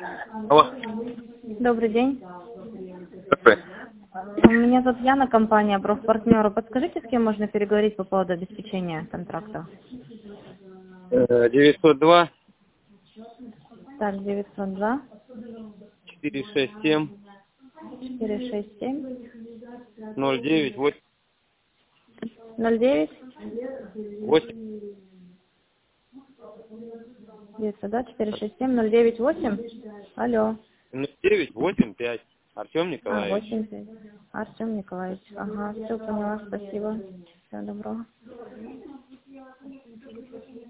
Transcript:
Алло. Добрый день. Добрый. Меня зовут Яна, компания «Профпартнеры». Подскажите, с кем можно переговорить по поводу обеспечения контракта? 902 Так, 902 467 467 09 09 8. 902 467 098. Алло. 0985. Артем Николаевич. 85. Артем Николаевич. Ага, все поняла, спасибо. Всего доброго.